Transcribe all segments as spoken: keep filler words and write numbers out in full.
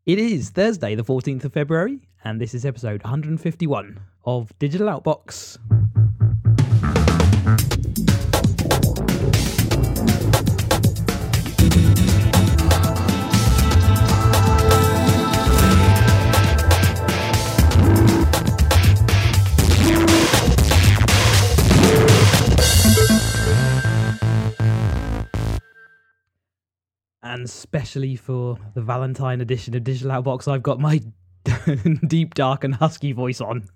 It is Thursday, the fourteenth of February, and this is episode one hundred fifty-one of Digital Outbox. And especially for the Valentine edition of Digital Outbox, I've got my deep, dark and husky voice on.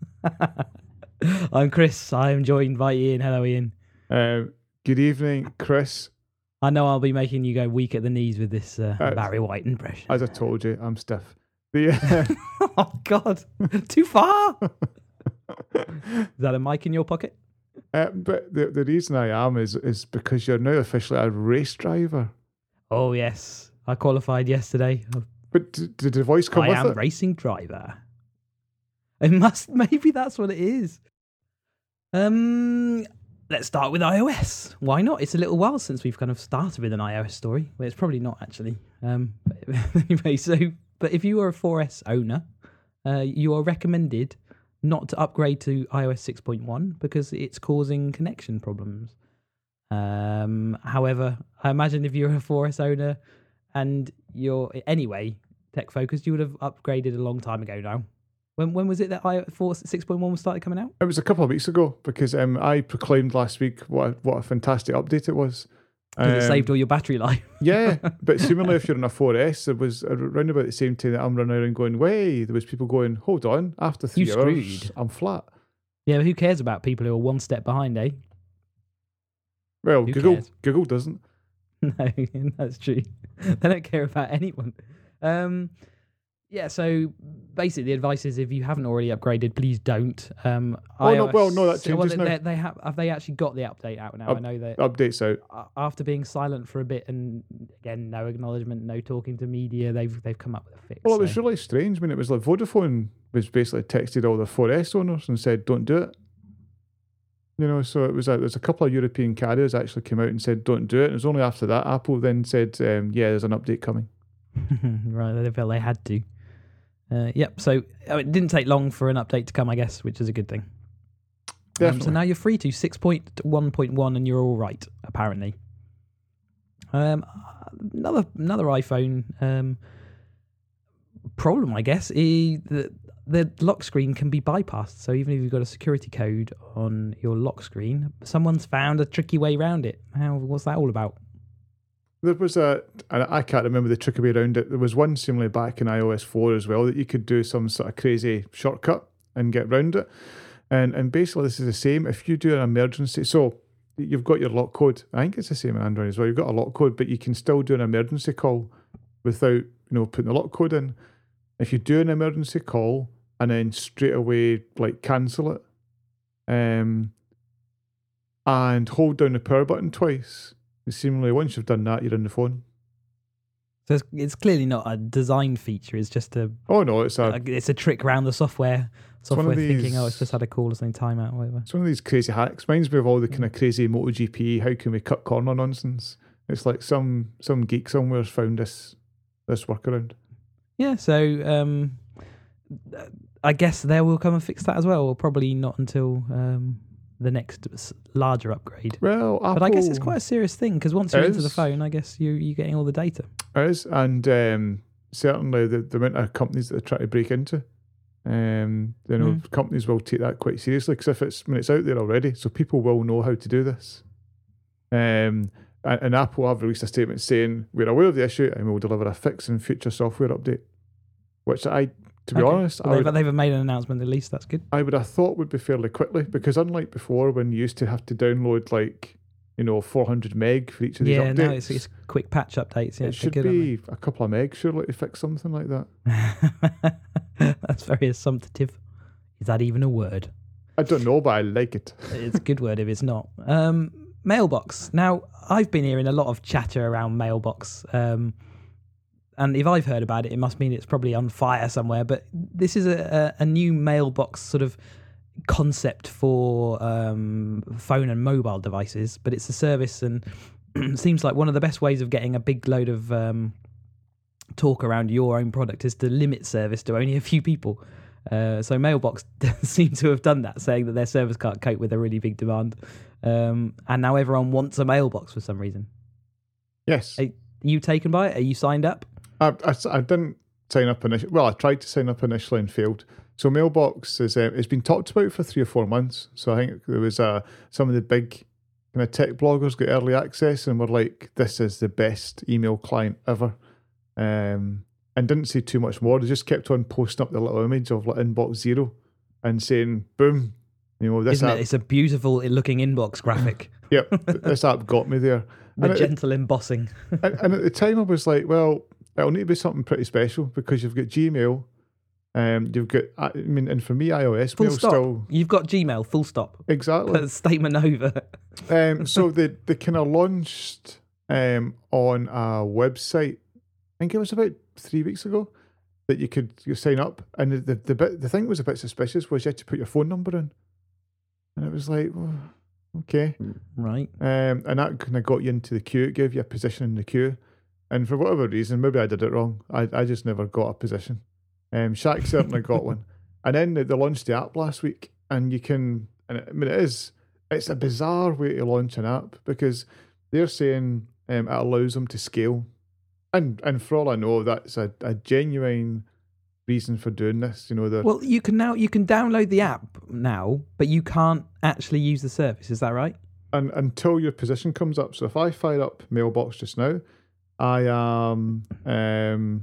I'm Chris. I am joined by Ian. Hello, Ian. Uh, good evening, Chris. I know I'll be making you go weak at the knees with this uh, uh, Barry White impression. As I told you, I'm stiff. The, uh... oh, God. Too far. Is that a mic in your pocket? Uh, but the, the reason I am is, is because you're now officially a race driver. Oh, yes. I qualified yesterday. But d- did the voice come I with it? I am racing driver. It must, maybe that's what it is. Um, let's start with iOS. Why not? It's a little while since we've kind of started with an iOS story. Well, it's probably not actually. Um, but anyway, so, but if you are a four S owner, uh, you are recommended not to upgrade to iOS six point one because it's causing connection problems. Um, however, I imagine if you're a four S owner and you're anyway tech focused, you would have upgraded a long time ago now. When when was it that iOS six point one started coming out? It was a couple of weeks ago because um, I proclaimed last week what a, what a fantastic update it was. Because um, it saved all your battery life. Yeah, but similarly, if you're in a four S, it was around about the same time that I'm running around going, way, there was people going, hold on, after three you hours, screwed. I'm flat. Yeah, but who cares about people who are one step behind, eh? Well, Who Google cares? Google doesn't. No, that's true. They don't care about anyone. Um, yeah, so basically the advice is if you haven't already upgraded, please don't. Um, Oh, iOS, no, well, no, that so, well, changes they, now. They, they have, have they actually got the update out now? Up- I know that Updates out. after being silent for a bit and again, no acknowledgement, no talking to media, they've they've come up with a fix. Well, it so. was really strange when it was like Vodafone was basically texted all the four S owners and said, don't do it. You know, so it was like there's a couple of European carriers actually came out and said, don't do it. And it was only after that Apple then said, um, yeah, there's an update coming. Right, they felt they had to. Uh, yep, so oh, it didn't take long for an update to come, I guess, which is a good thing. Definitely. Um, so now you're free to six point one point one and you're all right, apparently. Um, another another iPhone um, problem, I guess, is that the lock screen can be bypassed. So even if you've got a security code on your lock screen, someone's found a tricky way around it. How? What's that all about? There was a, and I can't remember the tricky way around it. There was one similarly back in iOS four as well that you could do some sort of crazy shortcut and get around it. And and basically this is the same. If you do an emergency, so you've got your lock code. I think it's the same in Android as well. You've got a lock code, but you can still do an emergency call without, you know, putting the lock code in. If you do an emergency call and then straight away like cancel it, um, and hold down the power button twice. Seemingly, once you've done that, you're on the phone. So it's, it's clearly not a design feature. It's just a oh no, it's a, a it's a trick around the software. Software these, thinking, oh, it's just had a call or something, timeout, or whatever. It's one of these crazy hacks. Reminds me of all the kind of crazy MotoGP. How can we cut corner nonsense? It's like some some geek somewhere's found this this workaround. Yeah, so um, I guess they will come and fix that as well. Or probably not until um, the next larger upgrade. Well, Apple, but I guess it's quite a serious thing because once you're is. into the phone, I guess you you're getting all the data. It is, and um, certainly the, the amount of companies that are trying to break into, um, you know, mm. companies will take that quite seriously because if it's when it's out there already, so people will know how to do this. Um, and, and Apple have released a statement saying we're aware of the issue and we will deliver a fix in future software update, which I. To be okay. honest, well, I they've, would, they've made an announcement at least. That's good. I would have thought would be fairly quickly because unlike before when you used to have to download like, you know, four hundred meg for each of these yeah, updates. Yeah, no, it's, it's quick patch updates. Yeah, it should good, be a couple of meg surely to fix something like that. That's very assumptive. Is that even a word? I don't know, but I like it. It's a good word if it's not. Um, Mailbox. Now, I've been hearing a lot of chatter around Mailbox. Um, And if I've heard about it, it must mean it's probably on fire somewhere. But this is a, a, a new mailbox sort of concept for um, phone and mobile devices. But it's a service and seems like one of the best ways of getting a big load of um, talk around your own product is to limit service to only a few people. Uh, so Mailbox seem to have done that, saying that their service can't cope with a really big demand. Um, and now everyone wants a mailbox for some reason. Yes. Are you taken by it? Are you signed up? I, I, I didn't sign up initially. Well, I tried to sign up initially and failed. So Mailbox is uh, it's been talked about for three or four months. So I think there was uh, some of the big kind of tech bloggers got early access and were like, "This is the best email client ever," um, and didn't say too much more. They just kept on posting up the little image of like Inbox Zero and saying, "Boom, you know this Isn't app." it? It's a beautiful looking inbox graphic. Yep, this app got me there. The And it- gentle embossing. and, and at the time, I was like, well, it'll need to be something pretty special because you've got Gmail, um, you've got, I mean, and for me, iOS Full mail stop. still You've got Gmail. Full stop. exactly. Statement over. um, so they they kind of launched um on a website. I think it was about three weeks ago that you could you sign up, and the the, the bit the thing that was a bit suspicious was you had to put your phone number in, and it was like, well, okay. Right. Um, and that kind of got you into the queue. It gave you a position in the queue. And for whatever reason, maybe I did it wrong. I, I just never got a position. Um, Shaq certainly got one. And then they, they launched the app last week. And you can, and I mean, it is, it's a bizarre way to launch an app because they're saying um, it allows them to scale. And and for all I know, that's a, a genuine reason for doing this. You know, the Well, you can now you can download the app now, but you can't actually use the service. Is that right? and until your position comes up. So if I fire up Mailbox just now, I am, um,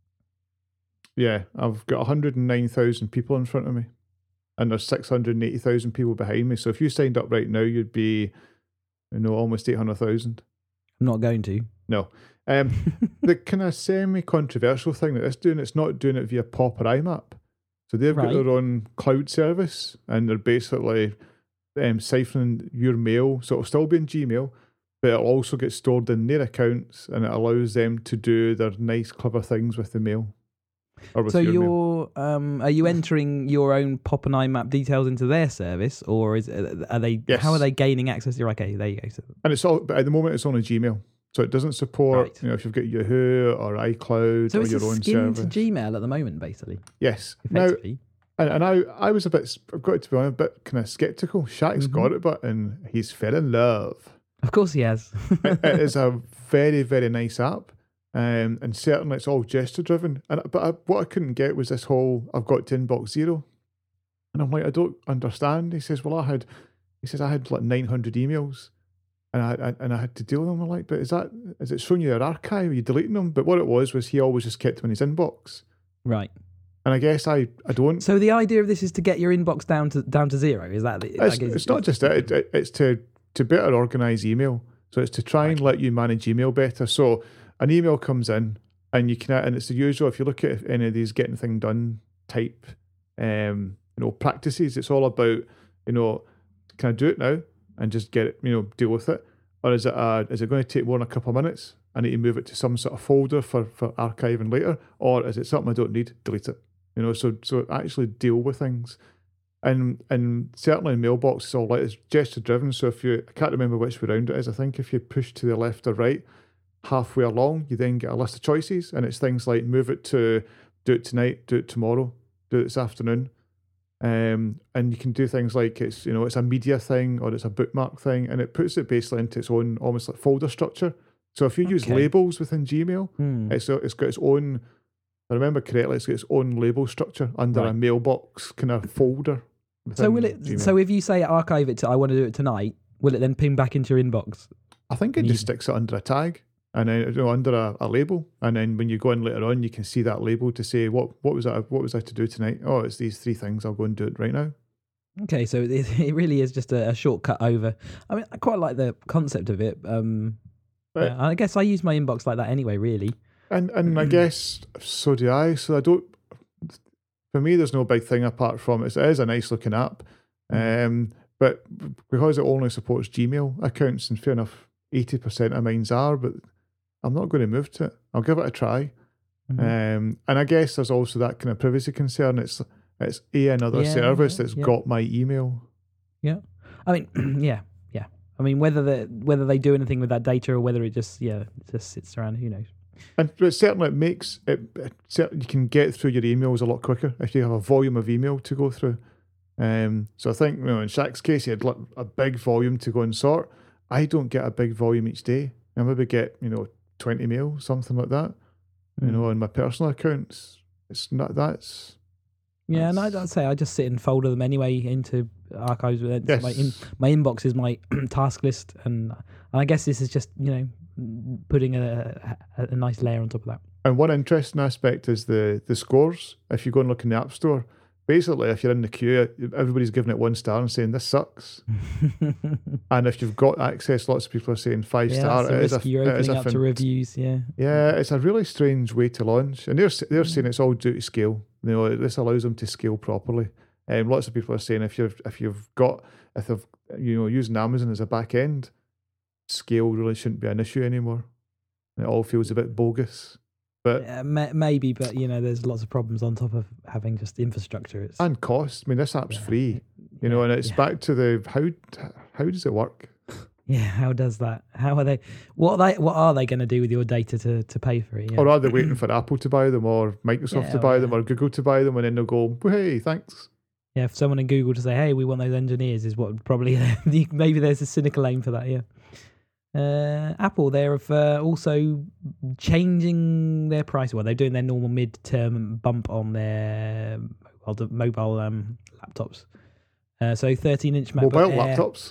yeah, I've got one hundred nine thousand people in front of me, and there's six hundred eighty thousand people behind me. So if you signed up right now, you'd be, you know, almost eight hundred thousand. I'm not going to. No. Um, the kind of semi-controversial thing that it's doing, it's not doing it via P O P or I M A P. So they've Right. got their own cloud service, and they're basically um, siphoning your mail. So it'll still be in Gmail, but it'll also get stored in their accounts, and it allows them to do their nice, clever things with the mail. Or with So your mail. you're um, are you entering your own P O P and I M A P details into their service, or is are they? Yes. How are they gaining access? You're okay. There you go. So, And it's all, but at the moment it's only Gmail. So it doesn't support, Right. you know, if you've got Yahoo or iCloud so or it's your a own skin service. to Gmail at the moment, basically. Yes. Now, Effectively. And, and I, I was a bit, I've got to be honest, a bit kind of skeptical. Shaq's Mhm. got it, but and he's fell in love. Of course he has. it, it is a very, very nice app, um, and certainly it's all gesture driven. And but I, what I couldn't get was this whole I've got to Inbox Zero, and I'm like, I don't understand. He says, well, I had, he says I had like nine hundred emails, and I, I and I had to deal with them. I'm like, but is that is it showing you your archive? Are you deleting them? But what it was was he always just kept them in his inbox. Right. And I guess I, I don't. So the idea of this is to get your inbox down to down to zero. Is that? The, It's, like, is- it's not just that. It, it, it's to, to better organise email. So it's to try and let you manage email better. So an email comes in and you can, and it's the usual. If you look at any of these getting thing done type, um, you know, practices, it's all about, you know, can I do it now and just get it, you know, deal with it, or is it a, is it going to take more than a couple of minutes? I need to move it to some sort of folder for for archiving later, or is it something I don't need? Delete it. You know, so so actually deal with things. And and certainly in Mailbox is all like it's gesture driven. So if you I can't remember which way round it is, I think if you push to the left or right, halfway along, you then get a list of choices, and it's things like move it to do it tonight, do it tomorrow, do it this afternoon. Um and you can do things like it's you know, it's a media thing or it's a bookmark thing, and it puts it basically into its own almost like folder structure. So if you use Okay. labels within Gmail, Hmm. it's it's got its own, if I remember correctly, it's got its own label structure under a Right. mailbox kind of folder. So within will it? Gmail. So if you say archive it to I want to do it tonight, will it then ping back into your inbox? I think it and just you- sticks it under a tag and then you know, under a, a label, and then when you go in later on, you can see that label to say what what was that what was I to do tonight? Oh, it's these three things. I'll go and do it right now. Okay, so it, it really is just a, a shortcut over. I mean, I quite like the concept of it. Um, But- yeah, I guess I use my inbox like that anyway. Really. And and I guess so do I. So I don't. For me, there's no big thing apart from it. It is a nice looking app, um, but because it only supports Gmail accounts, and fair enough, eighty percent of mine's are, but I'm not going to move to it. I'll give it a try. Mhm. Um, and I guess there's also that kind of privacy concern. It's it's a another Yeah, service that's yeah. got my email. I mean, yeah, yeah. I mean, whether they whether they do anything with that data or whether it just yeah it just sits around, who knows? And but certainly it makes it, it cer- you can get through your emails a lot quicker if you have a volume of email to go through. Um, so I think, you know, in Shaq's case, he had like a big volume to go and sort. I don't get a big volume each day. I maybe get, you know, twenty mail, something like that. Mm. You know, on my personal accounts, it's not that's. Yeah, and I'd, I'd say I just sit and folder them anyway into archives. Yes. My, in, my inbox is my task list, and, and I guess this is just, you know, putting a, a, a nice layer on top of that. And one interesting aspect is the the scores. If you go and look in the App Store, basically, if you're in the queue, everybody's giving it one star and saying this sucks. And if you've got access, lots of people are saying five yeah, star. It is a, you're opening up fin- to reviews. Yeah, yeah, it's a really strange way to launch, and they're they're saying it's all due to scale. You know, this allows them to scale properly. And um, lots of people are saying if you've if you've got if they've you know using Amazon as a back end, scale really shouldn't be an issue anymore. And it all feels a bit bogus. But yeah, may, maybe, but you know, there's lots of problems on top of having just infrastructure. It's, and cost. I mean, this app's yeah. free, you yeah, know, and it's yeah. back to the how how does it work? Yeah, how does that? How are they? What are they? What are they going to do with your data to, to pay for it? Yeah. Or are they waiting for Apple to buy them, or Microsoft Yeah, to buy well, them, yeah. or Google to buy them, and then they'll go, well, "Hey, thanks." Yeah, if someone in Google to say, "Hey, we want those engineers," is what probably maybe there's a cynical aim for that. Yeah. Uh, Apple, they're uh, also changing their price. Well, they're doing their normal mid-term bump on their mobile, mobile um, laptops. Uh, so thirteen-inch MacBook Mobile Air, laptops.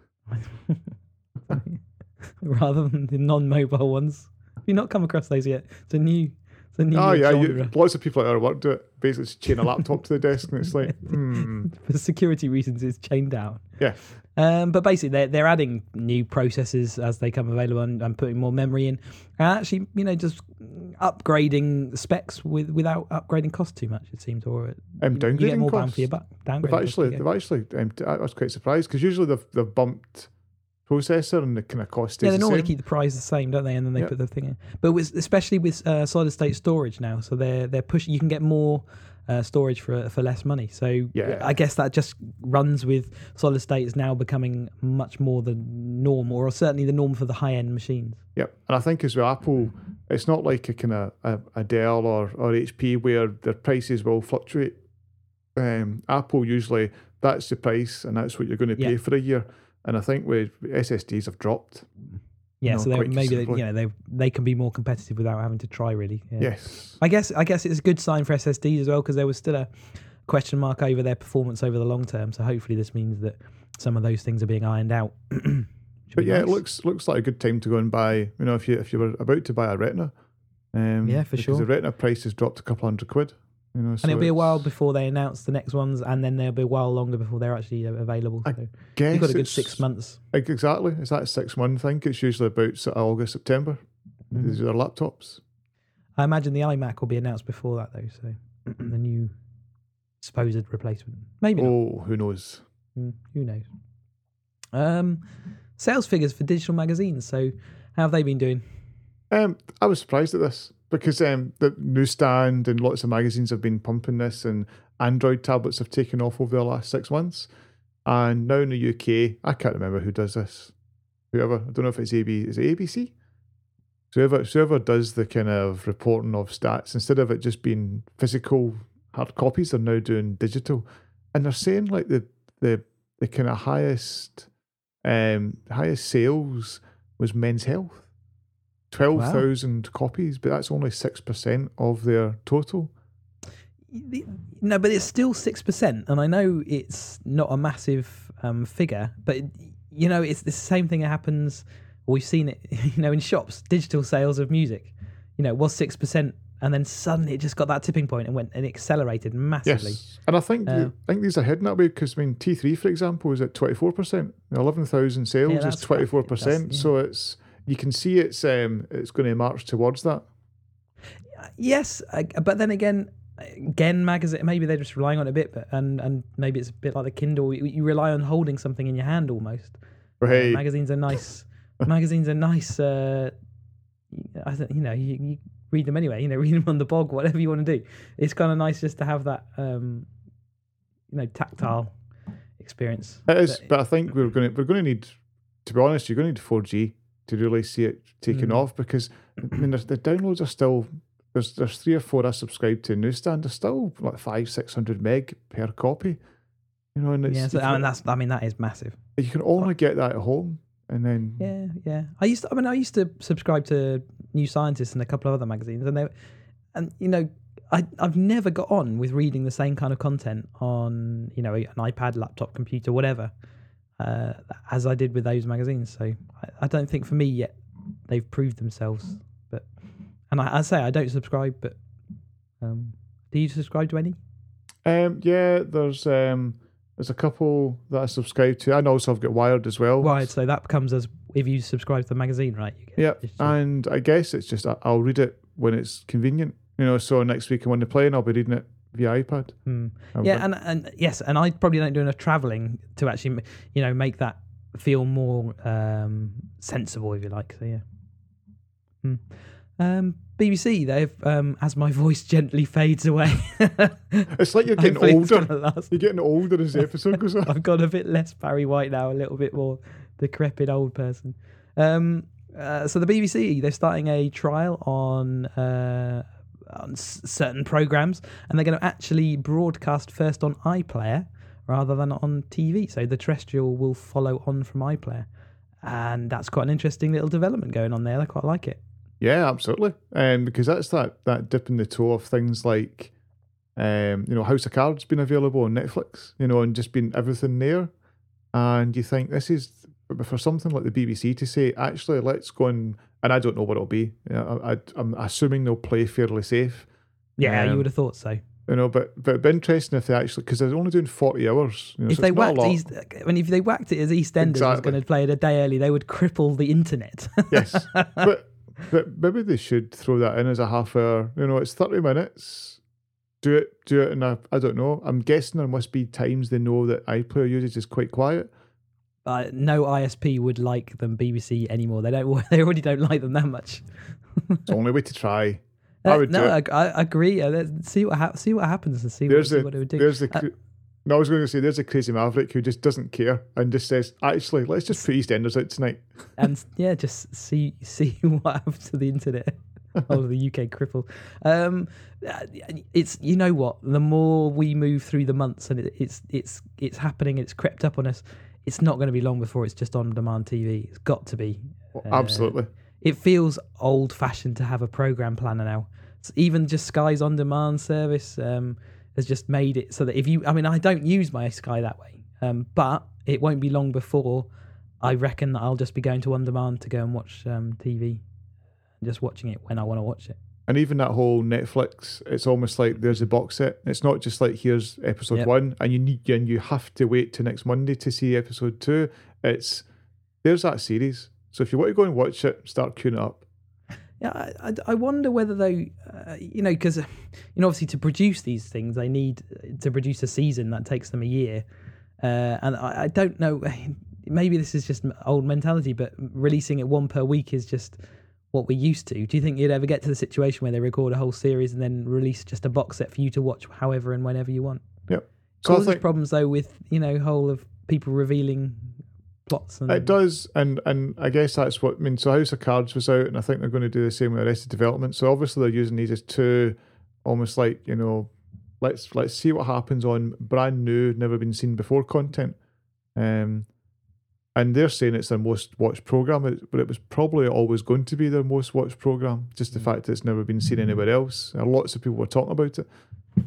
rather than the non-mobile ones. Have you not come across those yet? It's a new, it's a new Oh yeah, you, genre. lots of people at our work do it. Basically, just chain a laptop to the desk, and it's like, hmm. For security reasons, it's chained down. Yeah. Um, but basically, they're, they're adding new processors as they come available and, and putting more memory in. And actually, you know, just upgrading specs with without upgrading cost too much, it seems. Or Um, you, downgrading you get more bang costs. for your buck. They've Downgrading actually, costs, they've actually. Um, I was quite surprised because usually they've they've bumped processor and the kind of cost stays yeah, they the normally same. keep the price the same, don't they? And then they Yep. put the thing in. But with, especially with uh, solid state storage now, so they're they're pushing. You can get more uh, storage for for less money. So Yeah. I guess that just runs with solid state is now becoming much more the norm, or certainly the norm for the high end machines. Yep, and I think as well, Apple, it's not like a kind of a, a Dell or, or H P where their prices will fluctuate. Um, Apple usually that's the price and that's what you're going to pay Yeah. for a year. And I think with S S Ds have dropped. Yeah, No, so they're, quite maybe they, considerably. you know they they can be more competitive without having to try really. Yeah. Yes. I guess I guess it's a good sign for S S Ds as well because there was still a question mark over their performance over the long term. So hopefully this means that some of those things are being ironed out. But yeah, it looks looks like a good time to go and buy. You know, if you if you were about to buy a Retina, um, Yeah, for because sure. the Retina price has dropped a couple hundred quid. You know, so And it'll be a while it's- before they announce the next ones, and then there'll be a while longer before they're actually uh, available. I So Guess you've got a good it's- six months. Like, exactly. It's that six month thing. It's usually about sort of August, September. Mhm. These are their laptops. I imagine the iMac will be announced before that, though. So the new supposed replacement, maybe not. Oh, who knows? Mm, who knows? Um, sales figures for digital magazines. So how have they been doing? Um, I was surprised at this because um, the newsstand and lots of magazines have been pumping this, and Android tablets have taken off over the last six months. And now in the U K, I can't remember who does this. Whoever, I don't know if it's A B, is it A B C? So whoever, whoever does the kind of reporting of stats, instead of it just being physical hard copies, they're now doing digital, and they're saying like the the the kind of highest um highest sales was Men's Health. twelve thousand copies, but that's only six percent of their total. No, but it's still six percent, and I know it's not a massive um, figure, but you know it's the same thing that happens. We've seen it, you know, in shops. Digital sales of music, you know, was six percent, and then suddenly it just got that tipping point and went and accelerated massively. Yes, and I think Uh, I think these are heading that way because I mean T three, for example, is at twenty four percent. Eleven thousand sales Yeah, is that's twenty four percent. right. That's- yeah. So it's you can see it's um it's going to march towards that. Yes, I- but then again, again, magazine. Maybe they're just relying on it a bit, but and and maybe it's a bit like the Kindle. You, you rely on holding something in your hand almost. But Uh, hey, magazines are nice. magazines are nice. Uh, I think you know you, you read them anyway. You know, read them on the bog, whatever you want to do. It's kind of nice just to have that, um, you know, tactile experience. it is. But- But I think we're going to we're going to need, to be honest, you're going to need four G to really see it taking Mm. off because I mean, the downloads are still there's there's three or four I subscribe to Newsstand. They're still like five six hundred meg per copy. You know, and it's, Yeah, so, you I mean can- that's I mean that is massive. you can only get that at home, and then Yeah, yeah. I used to. I mean, I used to subscribe to New Scientist and a couple of other magazines, and they, and you know, I I've never got on with reading the same kind of content on you know an iPad, laptop, computer, whatever, uh, as I did with those magazines. So I, I don't think for me yet they've proved themselves. But and I, I say I don't subscribe, but um, do you subscribe to any? Um, yeah, there's um, there's a couple that I subscribe to, and also I've got Wired as well. Right, so that comes as if you subscribe to the magazine, right? You get Yeah, it's just- and I guess it's just I- I'll read it when it's convenient. You know, so next week I'm on the plane, I'll be reading it via iPad. Hmm. Um, Yeah, and and yes, and I probably don't do enough travelling to actually, you know, make that feel more um, sensible, if you like. So yeah. Hmm. Um, B B C, they've um, as my voice gently fades away. It's like you're getting Hopefully it's older. gonna last. You're getting older as the episode goes on. I've got a bit less Barry White now, a little bit more decrepit old person. Um, uh, so the B B C, they're starting a trial on, uh, on s- certain programs, and they're going to actually broadcast first on iPlayer rather than on T V. So the terrestrial will follow on from iPlayer, and that's quite an interesting little development going on there. I quite like it. Yeah, absolutely. Um, because that's that that dip in the toe of things like, um, you know, House of Cards being available on Netflix, you know, and just being everything there. And you think this is but for something like the B B C to say, actually, let's go and and I don't know what it'll be. You know, I, I, I'm assuming they'll play fairly safe. Yeah, Um, you would have thought so. You know, but but it'd be interesting if they actually, because they're only doing forty hours. You know, If so they it's not a whacked lot. East, I mean, if they whacked it as EastEnders was Exactly. going to play it a day early, they would cripple the internet. Yes, but but maybe they should throw that in as a half hour. You know, it's thirty minutes. Do it, do it in a. I don't know. I'm guessing there must be times they know that iPlayer usage is quite quiet. Uh, no I S P would like them B B C anymore. They don't. They already don't like them that much. It's the only way to try. Uh, I would no, do I, it. I agree. Uh, let's see what ha- see what happens and see, what, There's see a what it would do. there's a. Uh, cra- no, I was going to say there's a crazy maverick who just doesn't care and just says, actually, let's just put EastEnders out tonight. and yeah, just see see what happens to the internet. Oh, the U K cripple. Um, uh, it's you know what? The more we move through the months and it, it's it's it's happening, it's crept up on us. It's not going to be long before it's just on demand T V. It's got to be. Well, Uh, absolutely. It feels old fashioned to have a program planner now. It's even just Sky's on demand service um, has just made it so that if you, I mean, I don't use my Sky that way, um, but it won't be long before I reckon that I'll just be going to on demand to go and watch um, T V and just watching it when I want to watch it. And even that whole Netflix, it's almost like there's a box set. It's not just like here's episode Yep. one, and you need and you have to wait till next Monday to see episode two. It's there's that series. So if you want to go and watch it, start queuing it up. Yeah, I, I, I wonder whether though, uh, you know, because you know, obviously to produce these things, they need to produce a season that takes them a year, uh, and I, I don't know. Maybe this is just old mentality, but releasing it one per week is just what we're used to. Do you think you'd ever get to the situation where they record a whole series and then release just a box set for you to watch however and whenever you want? Yep. So I Causes think problems though with you know whole of people revealing plots and it does, and and I guess that's what I mean. So House of Cards was out, and I think they're going to do the same with Arrested Development. So obviously they're using these as two, almost like you know, let's let's see what happens on brand new, never been seen before content. Um, and they're saying it's their most watched program, but it was probably always going to be their most watched program. Just the fact that it's never been seen anywhere else. And lots of people were talking about it.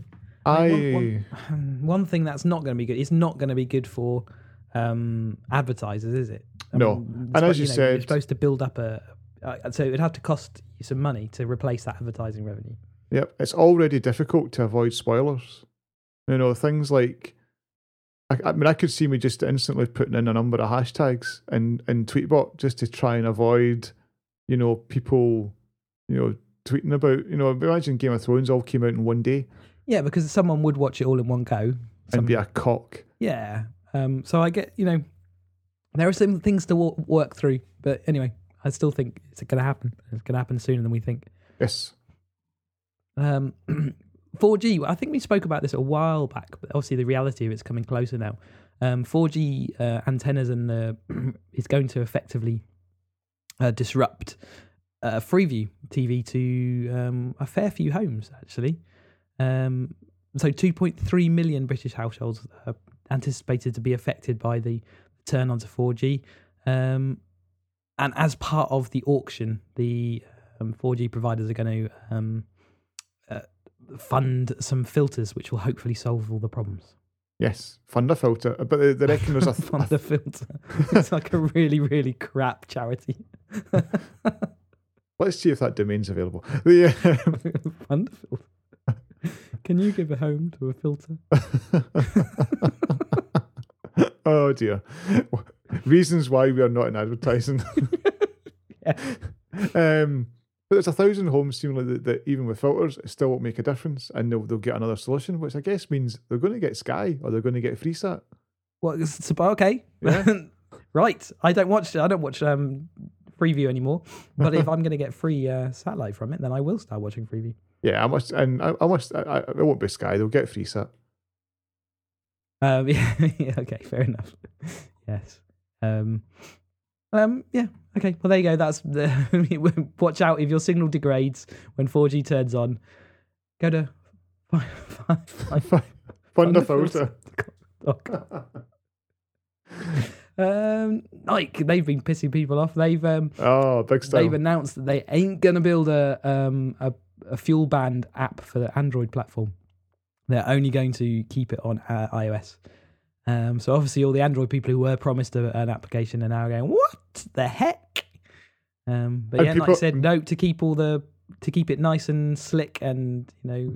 I One, one, one thing that's not going to be good. It's not going to be good for um, advertisers, is it? I No. mean, And it's as you know, said- you're supposed to build up a. Uh, so it'd have to cost you some money to replace that advertising revenue. Yep, it's already difficult to avoid spoilers. You know, things like, I, I mean, I could see me just instantly putting in a number of hashtags in, in Tweetbot just to try and avoid, you know, people, you know, tweeting about, you know, imagine Game of Thrones all came out in one day Yeah, because someone would watch it all in one go. Some, and be a cock. yeah. Um, so I get, you know, there are some things to w- work through, but anyway, I still think it's going to happen. It's going to happen sooner than we think. Yes. Um, four G, I think we spoke about this a while back, but obviously the reality of it's coming closer now. Um, four G uh, antennas and the is going to effectively uh, disrupt uh, Freeview T V to um, a fair few homes, actually. Um, so two point three million British households are anticipated to be affected by the turn onto four G. Um, and as part of the auction, the um, four G providers are going to um, uh, fund some filters, which will hopefully solve all the problems. Yes, fund a filter. But they, they reckon there's a... Th- Fund a filter. It's like a really, really crap charity. Let's see if that domain's available. The, uh, Fund a filter. Can you give a home to a filter? Oh dear. Reasons why we are not in advertising. Yeah. Um, but there's a thousand homes seemingly that, that even with filters, it still won't make a difference, and they'll, they'll get another solution, which I guess means they're going to get Sky or they're going to get FreeSat. Well, it's, okay. Yeah. Right. I don't watch. I don't watch um, Freeview anymore. But if I'm going to get free uh, satellite from it, then I will start watching Freeview. Yeah, I must, and I, I must. I, I, it won't be Sky. They'll get FreeSat. Um, yeah, yeah. Okay. Fair enough. Yes. Um. Um. Yeah. Okay. Well, there you go. That's the. Watch out if your signal degrades when four G turns on. Go to. Five, five, five. Fund a filter. Oh, God. Um, Nike, they've been pissing people off. They've um, oh, big style. They've announced that they ain't gonna build a um a, a fuel band app for the Android platform. They're only going to keep it on uh, iOS. Um, so obviously all the Android people who were promised a, an application are now going, what the heck? Um, but And yeah, people- like I said, no, to keep all the to keep it nice and slick and you know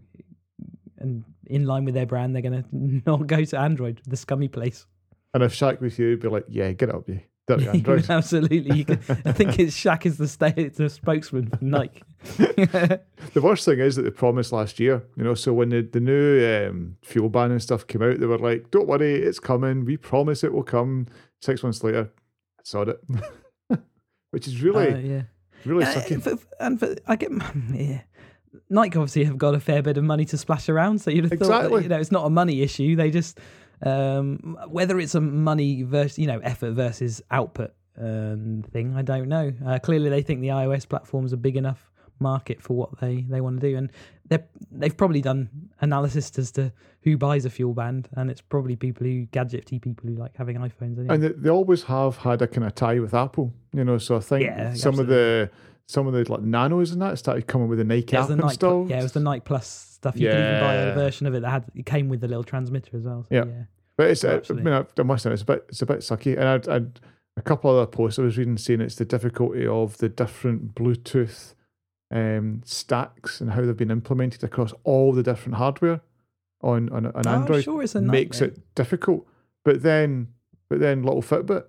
and in line with their brand, they're gonna not go to Android, the scummy place. And if Shaq was you, he'd be like, yeah, get up, you dirty Android. Absolutely. You can, I think it's Shaq is the state, it's the spokesman for Nike. The worst thing is that they promised last year, you know, so when the, the new um, fuel ban and stuff came out, they were like, don't worry, it's coming. We promise it will come. Six months later, I saw it. Which is really, Uh, yeah. really Uh, sucky. for- and for, I get, yeah. Nike obviously have got a fair bit of money to splash around, so you'd have thought that, Exactly. you know, it's not a money issue. They just, um, whether it's a money versus, you know, effort versus output um, thing, I don't know. Uh, clearly, they think the iOS platform's a big enough market for what they, they want to do, and they they've probably done analysis as to who buys a fuel band, and it's probably people who gadgety people who like having iPhones. Anyway. And they, they always have had a kind of tie with Apple, you know, so I think Yeah, some of the some of the like nanos and that started coming with the Nike Yeah, it app was the Nike, installed. yeah, it was the Nike Plus stuff. You could even buy a Yeah. version of it that had it came with the little transmitter as well. So, Yeah. yeah. But it's, uh, I Absolutely. mean, I, I must say, it's a bit, it's a bit sucky. And I'd, I'd, a couple other posts I was reading saying it's the difficulty of the different Bluetooth um, stacks and how they've been implemented across all the different hardware on on, on Oh, I'm Android sure it's a makes nightmare. it difficult. But then, but then, little Fitbit,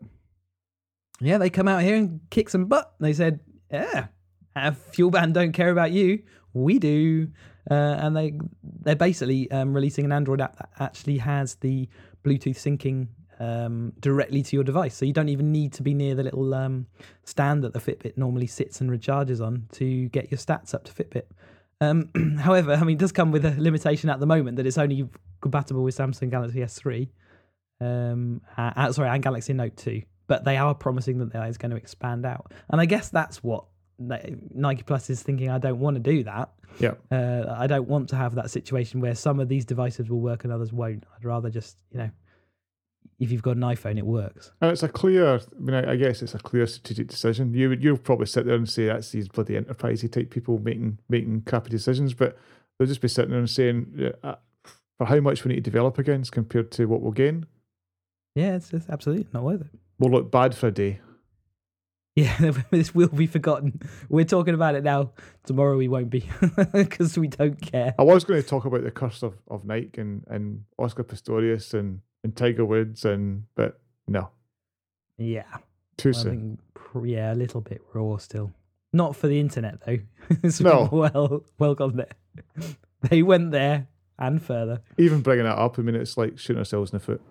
Yeah, they come out here and kick some butt. They said, "Yeah, have fuel band don't care about you. We do." Uh, and they they're basically um, releasing an Android app that actually has the Bluetooth syncing um, directly to your device, so you don't even need to be near the little um, stand that the Fitbit normally sits and recharges on to get your stats up to Fitbit. Um, however, I mean, it does come with a limitation at the moment that it's only compatible with Samsung Galaxy S three, um, uh, uh, sorry, and Galaxy Note two. But they are promising that that is going to expand out, and I guess that's what Nike Plus is thinking. I don't want to do that. yeah. Uh, I don't want to have that situation where some of these devices will work and others won't. I'd rather just, you know, if you've got an iPhone, it works. And it's a clear, I mean, I, I guess it's a clear strategic decision. You would, you'll probably sit there and say that's these bloody enterprisey type people making making crappy decisions, but they'll just be sitting there and saying, yeah, uh, for how much we need to develop against compared to what we'll gain, Yeah, it's just absolutely not worth it. we'll look bad for a day. Yeah, this will be forgotten. We're talking about it now. Tomorrow we won't be because we don't care. I was going to talk about the curse of, of Nike and, and Oscar Pistorius and, and Tiger Woods, and but no, Yeah, too I soon. think pr- yeah, a little bit raw still. Not for the internet though. It's No. well, well gone there. They went there and further. Even bringing that up, I mean, it's like shooting ourselves in the foot.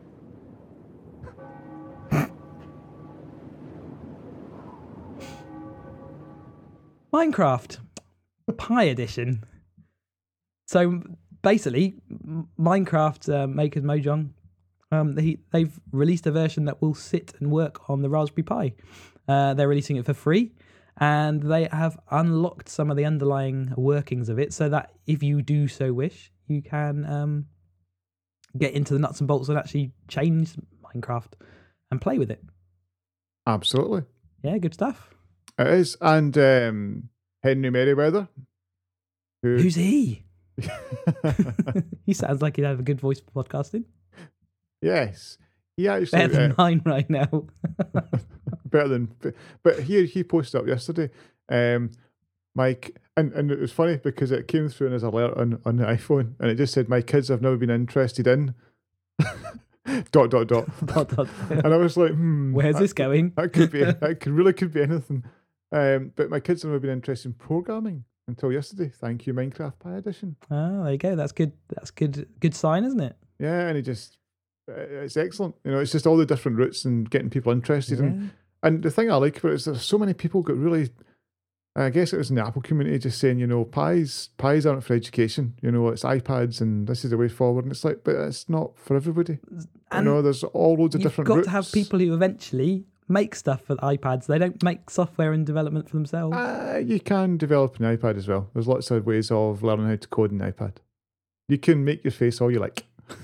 Minecraft Pi Edition. So basically, M- Minecraft uh, makers Mojang, um, they they've released a version that will sit and work on the Raspberry Pi. Uh, they're releasing it for free, and they have unlocked some of the underlying workings of it, so that if you do so wish, you can um, get into the nuts and bolts and actually change Minecraft and play with it. Absolutely. Yeah, good stuff. It is. And um, Henry Merriweather. Who... Who's he? He sounds like he'd have a good voice for podcasting. Yes. He actually, better than uh, mine right now. better than... But he, he posted up yesterday, um, Mike... And, and it was funny because it came through as an alert on, on the iPhone, and it just said, my kids have never been interested in... dot, dot, dot. dot, dot. And I was like, hmm... Where's that, this going? That could be... That could, really could be anything. Um, but my kids have never been interested in programming until yesterday. Thank you, Minecraft Pi Edition. Oh, there you go. That's good. That's good. Good sign, isn't it? Yeah, and it just... It's excellent. You know, it's just all the different routes and getting people interested. Yeah. And, and the thing I like about it is there's so many people got really... I guess it was in the Apple community just saying, you know, pies, pies aren't for education. You know, it's iPads and this is the way forward. And it's like, but it's not for everybody. And you know, there's all loads of you've different got routes. to have people who eventually make stuff for the iPads. They don't make software and development for themselves. Uh, you can develop an iPad as well. There's lots of ways of learning how to code an iPad. You can make your face all you like.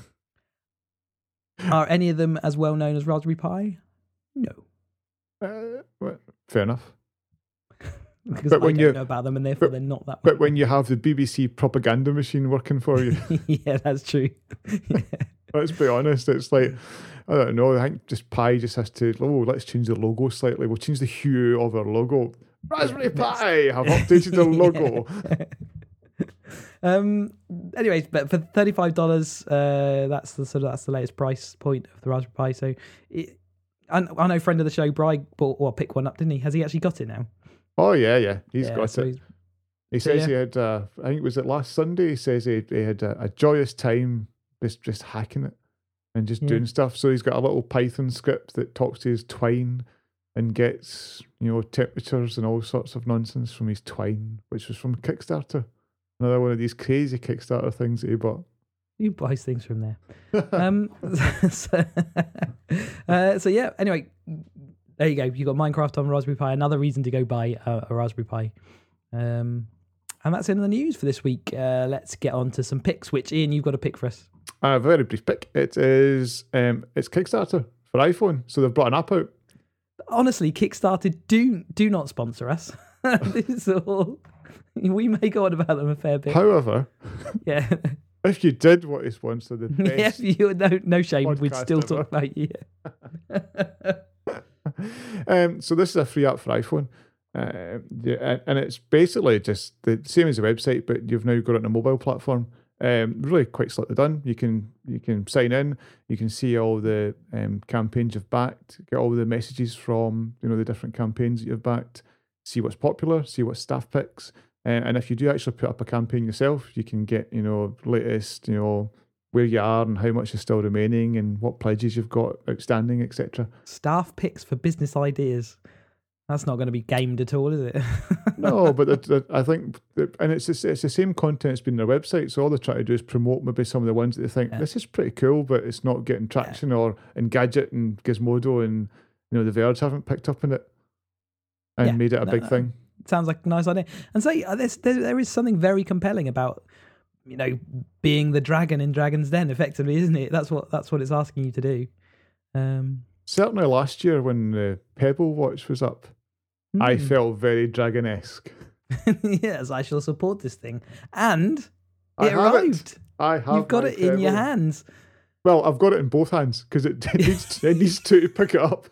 Are any of them as well known as Raspberry Pi? No. Uh, well, fair enough. Because but I when don't you, know about them and therefore but, they're not that But when you have the B B C propaganda machine working for you. Yeah, that's true. Yeah. Let's be honest, it's like, I don't know, I think just Pi just has to, oh, let's change the logo slightly. We'll change the hue of our logo. Raspberry Pi have updated the logo. um. Anyways, but for thirty-five dollars, uh, that's the sort of that's the latest price point of the Raspberry Pi. So, it, I, I know friend of the show, Bri, bought or picked one up, didn't he? Has he actually got it now? Oh yeah, yeah, he's yeah, got so it. he's, He so says yeah. he had, uh, I think it was it last Sunday. He says he, he had a, a joyous time just just hacking it and just Yeah. doing stuff. So he's got a little Python script that talks to his Twine and gets, you know, temperatures and all sorts of nonsense from his Twine, which was from Kickstarter. Another one of these crazy Kickstarter things that he bought. He buys things from there. um. so, uh, so yeah. Anyway, there you go. You got Minecraft on Raspberry Pi. Another reason to go buy a, a Raspberry Pi. Um. And that's in the news for this week. Uh, let's get on to some picks, which, Ian, you've got a pick for us. A very brief pick. It is, um, it's Kickstarter for iPhone. So they've brought an app out. Honestly, Kickstarter, do do not sponsor us. This is all... We may go on about them a fair bit. However, Yeah. if you did want to sponsor the Yeah, best you, no, no shame. We'd podcast still ever. talk about you. um, so this is a free app for iPhone. Uh, yeah, and- and it's basically just the same as the website, but you've now got it on a mobile platform. Um, really quite slightly done. You can you can sign in. You can see all the um, campaigns you've backed. Get all the messages from you know the different campaigns that you've backed. See what's popular. See what staff picks. Uh, and if you do actually put up a campaign yourself, you can get you know latest you know where you are and how much is still remaining and what pledges you've got outstanding, et cetera. Staff picks for business ideas. That's not going to be gamed at all, is it? No, but the, the, I think, the, and it's the, it's the same content that's been on their website. So all they're trying to do is promote maybe some of the ones that they think Yeah. this is pretty cool, but it's not getting traction. Or Engadget and Gizmodo and you know the Verge haven't picked up on it and Yeah, made it a no, big no. thing. Sounds like a nice idea. And so uh, there's, there, there is something very compelling about, you know, being the dragon in Dragon's Den, effectively, isn't it? That's what that's what it's asking you to do. Um, Certainly last year when the Pebble Watch was up, I hmm. felt very dragon-esque. Yes, I shall support this thing. And I it have arrived. it. I have. You've got my it in your Pebble. hands. Well, I've got it in both hands because it, it needs it needs two to pick it up.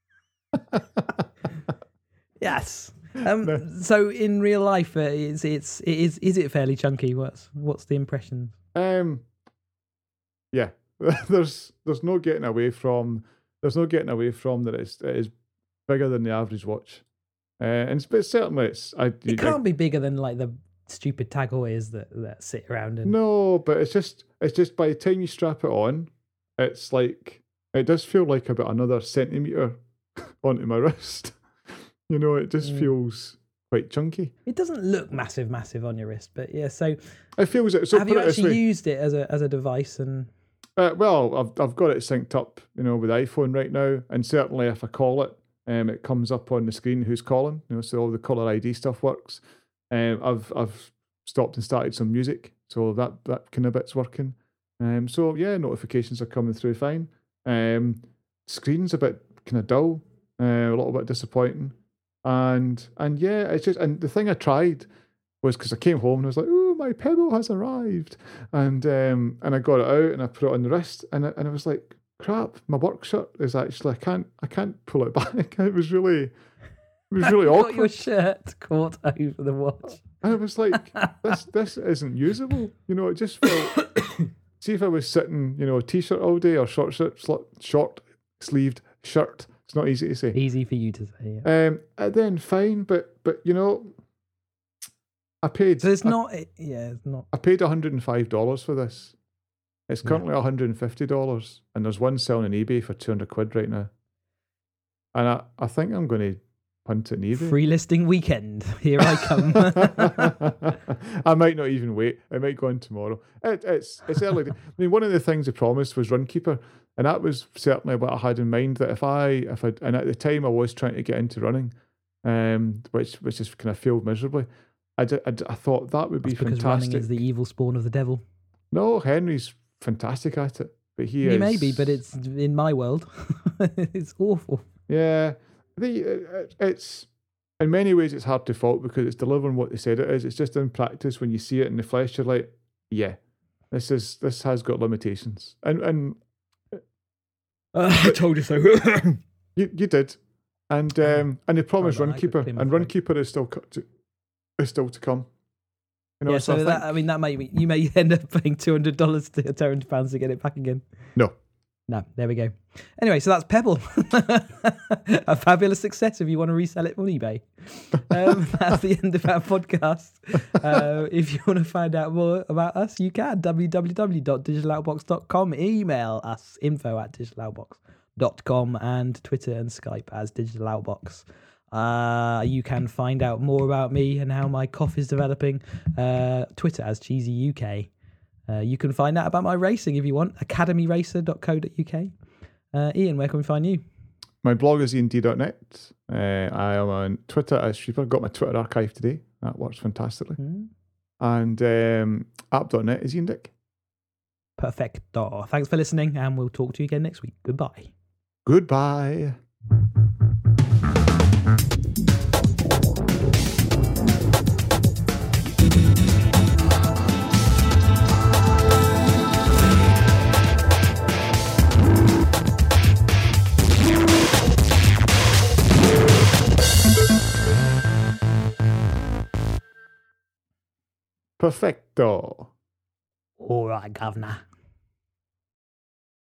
Yes. Um, No. So in real life, uh, it's it's it is is it fairly chunky? What's what's the impression? Um, yeah, there's there's no getting away from there's no getting away from that. It's it is bigger than the average watch, uh, and it's, but certainly it's I, It can't be bigger than like the stupid tag heuers that that sit around and no, but it's just it's just by the time you strap it on, it's like it does feel like about another centimeter onto my wrist. You know, it just Mm. feels quite chunky. it doesn't look massive, massive on your wrist. But yeah, so It feels so. have put you it this actually way. used it as a as a device? And Uh, well, I've I've got it synced up, you know, with iPhone right now, and certainly if I call it, Um, it comes up on the screen who's calling, you know, so all the caller I D stuff works. Um, I've I've stopped and started some music, so that that kind of bit's working. Um, so yeah, notifications are coming through fine. Um, screen's a bit kind of dull, uh, a little bit disappointing, and and yeah, it's just and the thing I tried was because I came home and I was like, oh, my Pebble has arrived, and um, and I got it out and I put it on the wrist, and I, and I was like, crap, my work shirt is actually I can't I can't pull it back. It was really it was really you awkward. got your shirt caught over the watch. And I was like, this this isn't usable. You know, it just felt. See if I was sitting, you know, a t-shirt all day or short shirt, short sleeved shirt. It's not easy to say. Easy for you to say. Yeah. Um, and then fine, but but you know, I paid. So it's I, not. Yeah, it's not. I paid one hundred and five dollars for this. It's currently Yeah. one hundred and fifty dollars, and there's one selling on eBay for two hundred quid right now. And I, I think I'm going to punt it in eBay. Free listing weekend. Here I come. I might not even wait. I might go on tomorrow. It, it's it's early. I mean, one of the things they promised was Runkeeper, and that was certainly what I had in mind. That if I if I and at the time I was trying to get into running, um, which which just kind of failed miserably. I, did, I, d- I thought that would be That's because fantastic. running is the evil spawn of the devil. No, Henry's fantastic at it, but he, He is. may be, but it's in my world. It's awful. Yeah, the it, it's in many ways it's hard to fault because it's delivering what they said it is. It's just in practice when you see it in the flesh, you're like, yeah, this is this has got limitations, and and Uh, I told you so. you you did, and um and they promised Hold on, I could Runkeeper, clear my and throat. Runkeeper is still co- to, is still to come. You know, Yeah, so, so I that think, I mean that may be, you may end up paying two hundred dollars to two hundred pounds to get it back again. no. No, there we go. Anyway, so that's Pebble. A fabulous success if you want to resell it on eBay. Um, that's the end of our podcast. Uh, if you want to find out more about us, you can. w w w dot digital outbox dot com. Email us, info at digital outbox dot com, and Twitter and Skype as Digital Outbox. Uh, you can find out more about me and how my cough is developing. Uh, Twitter as Cheesy U K. Uh, you can find out about my racing if you want, academy racer dot co dot u k. Uh, Ian, where can we find you? My blog is ian d dot net. Uh, I am on Twitter as Shreeper. Got my Twitter archive today. That works fantastically. Hmm? And um, app dot net is Ian Dick. Perfecto. Thanks for listening, and we'll talk to you again next week. Goodbye. Goodbye. Perfecto. All right, governor.